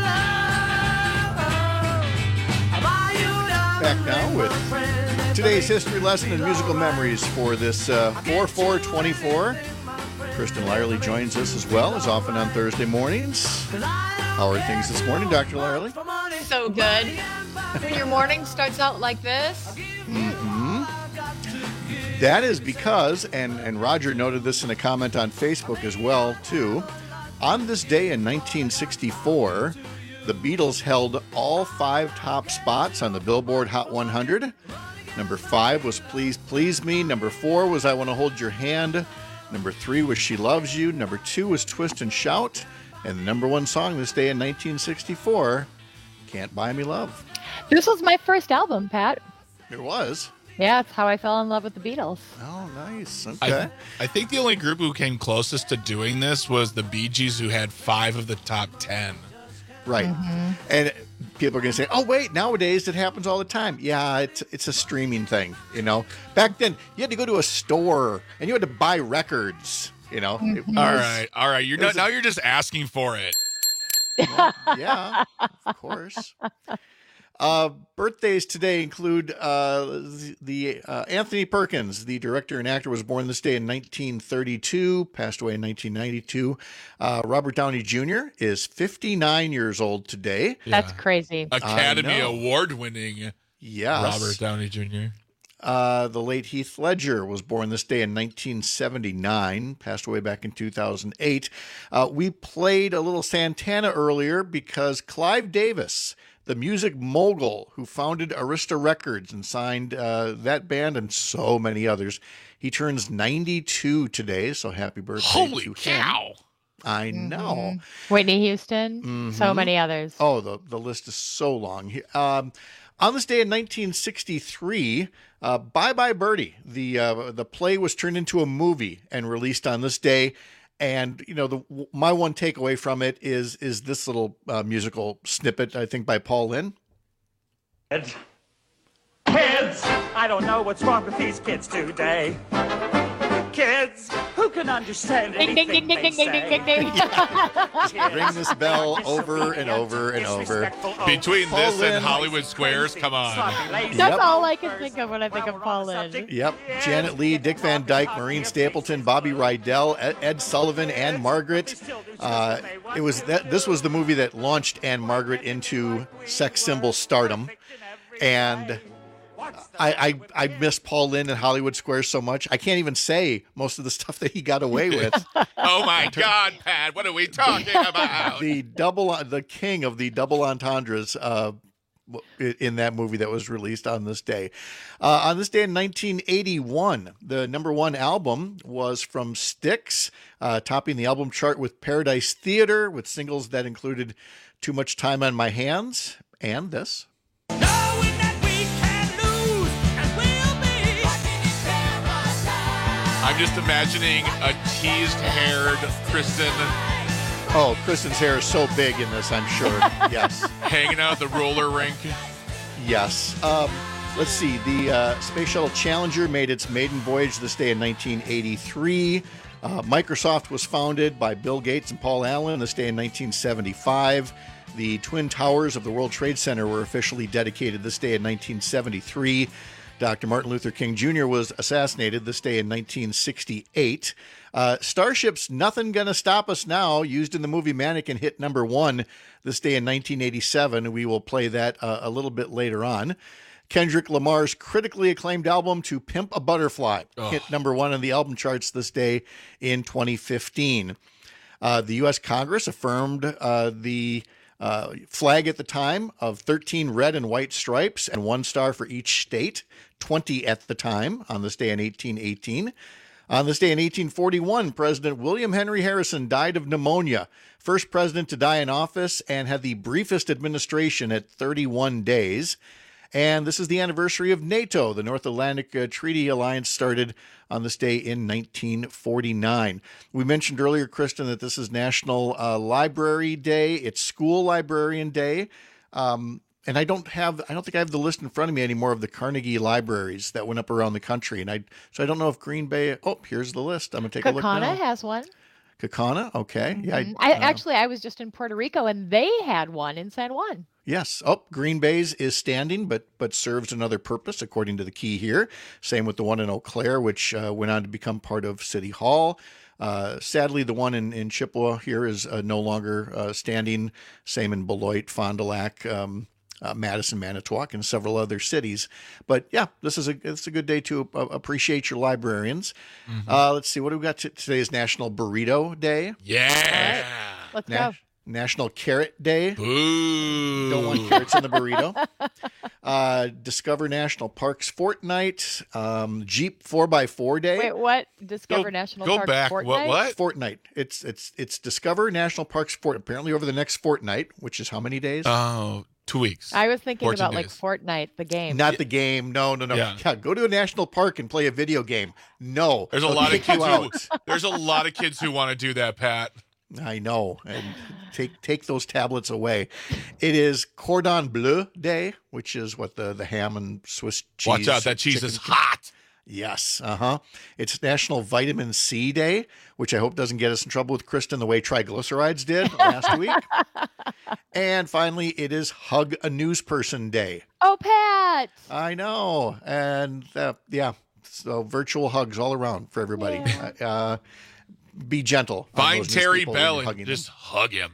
love. I'll buy you love. Back now with today's history lesson and musical memories for this 4/4/24. Kristen Lyerly joins us as well, as often on Thursday mornings. How are things this morning, Dr. Lyerly? So good. When your morning starts out like this. Mm-hmm. That is because, and Roger noted this in a comment on Facebook as well, too, on this day in 1964, the Beatles held all 5 top spots on the Billboard Hot 100. Number 5 was Please Please Me. Number 4 was I Want to Hold Your Hand. Number 3 was She Loves You. Number 2 was Twist and Shout. And the number 1 song this day in 1964, Can't Buy Me Love. This was my first album, Pat. It was? Yeah, it's how I fell in love with the Beatles. Oh, nice. Okay. I think the only group who came closest to doing this was the Bee Gees, who had 5 of the top 10. Right. Mm-hmm. And people are going to say, oh, wait, nowadays it happens all the time. Yeah, it's a streaming thing, you know. Back then, you had to go to a store and you had to buy records, you know. Mm-hmm. All right. You're just asking for it. Well, yeah, of course. Birthdays today include the Anthony Perkins, the director and actor, was born this day in 1932, passed away in 1992. Robert Downey Jr. is 59 years old today. That's crazy. Academy Award-winning Robert Downey Jr. The late Heath Ledger was born this day in 1979, passed away back in 2008. We played a little Santana earlier because Clive Davis, the music mogul who founded Arista Records and signed that band and so many others, he turns 92 today, so happy birthday Holy to cow. him. I know. Whitney Houston, so many others. Oh, the list is so long. On this day in 1963, Bye Bye Birdie, the play was turned into a movie and released on this day. And, you know, my one takeaway from it is this little musical snippet, I think, by Paul Lynde. Kids, I don't know what's wrong with these kids today. Kids, who can understand anything they say? Ring this bell over and over and over. Between this and Hollywood Squares, come on. That's all I can think of when I think of Paul Lynde. Yep. Janet Leigh, Dick Van Dyke, Maureen Stapleton, Bobby Rydell, Ed Sullivan, Anne Margaret. This was the movie that launched Anne Margaret into sex symbol stardom. And I miss Paul Lynde and Hollywood Squares so much. I can't even say most of the stuff that he got away with. Oh my God, Pat! What are we talking about? The king of the double entendres in that movie that was released on this day. On this day in 1981, the number 1 album was from Styx, topping the album chart with Paradise Theater, with singles that included Too Much Time on My Hands and this. I'm just imagining a teased-haired Kristen. Oh, Kristen's hair is so big in this, I'm sure. Yes. Hanging out at the roller rink. Yes. Let's see. The Space Shuttle Challenger made its maiden voyage this day in 1983. Microsoft was founded by Bill Gates and Paul Allen this day in 1975. The Twin Towers of the World Trade Center were officially dedicated this day in 1973. Dr. Martin Luther King Jr. was assassinated this day in 1968. Starship's Nothing Gonna Stop Us Now, used in the movie Mannequin, hit number 1 this day in 1987. We will play that a little bit later on. Kendrick Lamar's critically acclaimed album To Pimp a Butterfly hit number 1 on the album charts this day in 2015. The U.S. Congress affirmed the flag at the time of 13 red and white stripes and 1 star for each state, 20 at the time on this day in 1818. On this day in 1841, President William Henry Harrison died of pneumonia, first president to die in office and had the briefest administration at 31 days. And this is the anniversary of NATO. The North Atlantic Treaty Alliance started on this day in 1949. We mentioned earlier, Kristen, that this is National Library Day. It's School Librarian Day. And I don't think I have the list in front of me anymore of the Carnegie libraries that went up around the country. So I don't know if Green Bay. Oh, here's the list. I'm gonna take a look now. Kaukauna has one. Kaukauna, okay, Mm-hmm. I was just in Puerto Rico and they had one in San Juan. Yes. Oh, Green Bay's is standing, but serves another purpose, according to the key here. Same with the one in Eau Claire, which went on to become part of City Hall. Sadly, the one in Chippewa here is no longer standing. Same in Beloit, Fond du Lac, Madison, Manitowoc, and several other cities. But yeah, it's a good day to appreciate your librarians. Mm-hmm. Let's see, what do we got? Today is National Burrito Day. Yeah. Let's go. National Carrot Day. Boo. Don't want carrots in the burrito. Discover National Parks Fortnight. Jeep 4x4 Day. Wait, what? Discover National Parks Fortnight? What? Fortnight. It's Discover National Parks apparently over the next fortnight, which is how many days? 2 weeks. I was thinking about days. like Fortnite, the game. Not the game. No. Yeah. Go to a national park and play a video game. No. There's a lot of kids there's a lot of kids who want to do that, Pat. I know. And take those tablets away. It is Cordon Bleu Day, which is what the ham and Swiss cheese. Watch out, that cheese is hot. Yes. It's National Vitamin C Day, which I hope doesn't get us in trouble with Kristen the way triglycerides did last week. And finally, it is Hug a News Person Day. Oh, Pat. I know. And yeah, so virtual hugs all around for everybody. Yeah. Be gentle. Find Terry Bell and just hug him.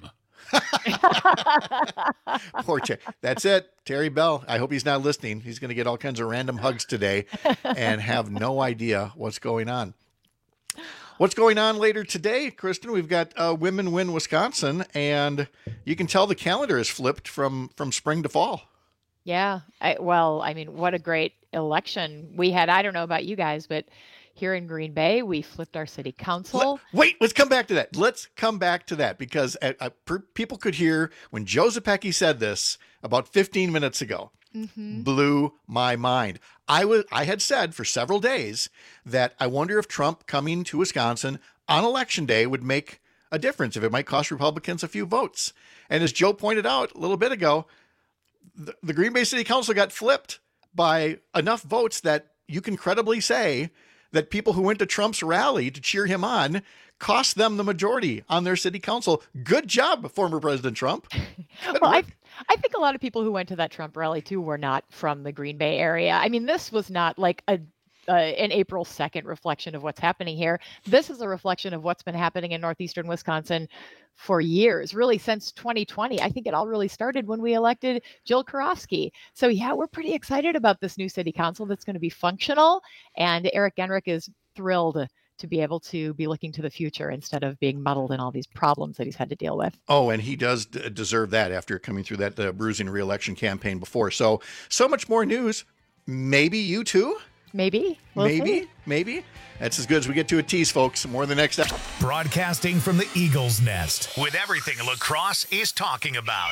Poor Terry. That's it. Terry Bell. I hope he's not listening. He's going to get all kinds of random hugs today and have no idea what's going on. What's going on later today, Kristen? We've got Women Win Wisconsin, and you can tell the calendar is flipped from spring to fall. Yeah. What a great election we had. I don't know about you guys, but here in Green Bay, we flipped our city council. Let's come back to that. Let's come back to that because people could hear when Joe Zepecki said this about 15 minutes ago. Mm-hmm. Blew my mind. I had said for several days that I wonder if Trump coming to Wisconsin on election day would make a difference, if it might cost Republicans a few votes. And as Joe pointed out a little bit ago, the Green Bay City Council got flipped by enough votes that you can credibly say that people who went to Trump's rally to cheer him on cost them the majority on their city council. Good job, former President Trump. Well, I think a lot of people who went to that Trump rally, too, were not from the Green Bay area. I mean, this was not like an April 2nd reflection of what's happening here. This is a reflection of what's been happening in northeastern Wisconsin for years, really since 2020. I think it all really started when we elected Jill Karofsky. So yeah, we're pretty excited about this new city council that's going to be functional. And Eric Genrich is thrilled to be able to be looking to the future instead of being muddled in all these problems that he's had to deal with. Oh, and he does deserve that after coming through that bruising re-election campaign before. So much more news. Maybe you too? Maybe. We'll see. Maybe. That's as good as we get to a tease, folks. More in the next episode. Broadcasting from the Eagles Nest with everything lacrosse is talking about.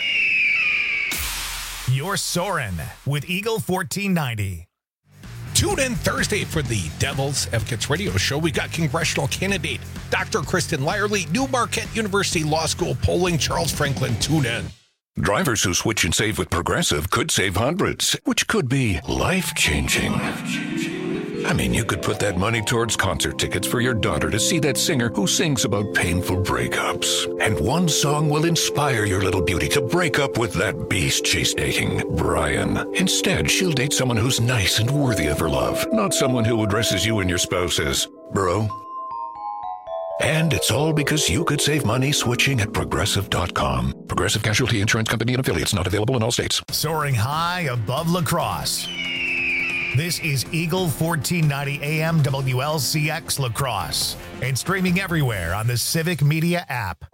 You're Soren with Eagle 1490. Tune in Thursday for the Devil's Advocates Radio Show. We got congressional candidate Dr. Kristen Lyerly, New Marquette University Law School polling Charles Franklin. Tune in. Drivers who switch and save with Progressive could save hundreds, which could be life-changing. I mean, you could put that money towards concert tickets for your daughter to see that singer who sings about painful breakups. And one song will inspire your little beauty to break up with that beast she's dating, Brian. Instead, she'll date someone who's nice and worthy of her love, not someone who addresses you and your spouse as bro. And it's all because you could save money switching at Progressive.com. Progressive Casualty Insurance Company and affiliates, not available in all states. Soaring high above La Crosse. This is Eagle 1490 AM WLCX La Crosse and streaming everywhere on the Civic Media app.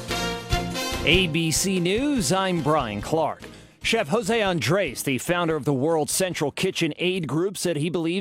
ABC News, I'm Brian Clark. Chef Jose Andres, the founder of the World Central Kitchen Aid Group, said he believes